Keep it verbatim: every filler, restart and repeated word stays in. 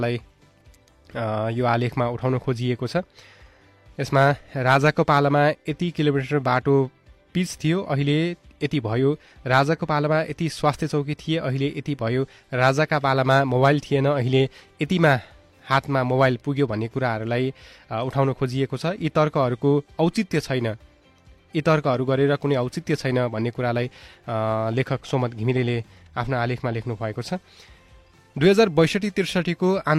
यो आलेखमा उठाउन खोजिएको छ। यसमा राजाको पालामा यति किलोमिटर बाटो पिच थियो, अहिले यति भयो। राजाको पालामा यति स्वास्थ्य चौकी थिए, अहिले यति भयो। राजाका पालामा मोबाइल थिएन, अहिले यतिमा हातमा मोबाइल पुग्यो भन्ने कुराहरूलाई उठाउन खोजिएको छ। यी तर्कहरूको औचित्य छैन, यी तर्कहरू गरेर कुनै औचित्य छैन भन्ने कुरालाई लेखक सोमत घिमिरेले आफ्नो आलेखमा लेख्नु भएको छ। दुई हजार बैसठी त्रिसठीको